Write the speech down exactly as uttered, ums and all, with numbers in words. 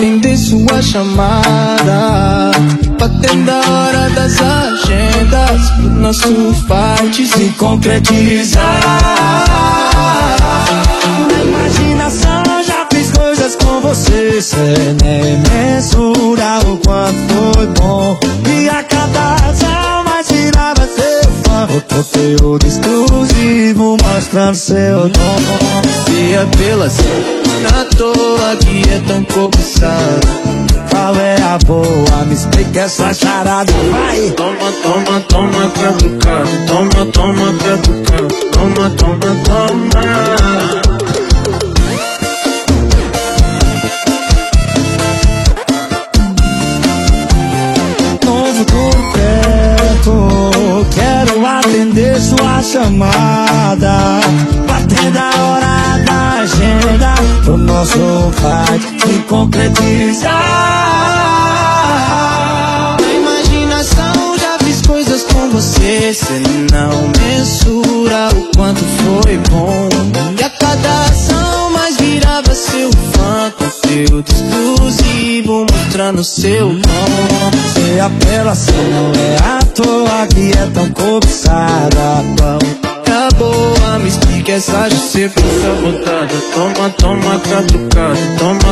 atender sua chamada, batendo a hora das agendas, pro nosso fight se concretizar. Na imaginação já fiz coisas com você, cê nem mensura o quanto foi bom. E a cada ação mais virava seu fã, o conteúdo exclusivo mostrando seu dom. Se é pela cena à toa que é tão cobiçado, qual é a boa? Me explica essa charada, vai! Toma, toma, toma, catucado. Toma, toma, catucado. Toma, toma, toma. No futuro perto, quero atender sua chamada, batendo a hora da agenda, pro nosso fight se concretizar. Na imaginação já fiz coisas com você, cê não mensura o quanto foi bom. E a cada ação mais virava seu fã, conteúdo exclusivo mostrando seu dom. Se a apelação não é à toa que é tão cobiçada, pão. Acabou, me explica essa de ser sabotada. Toma, toma, catucado. Toma,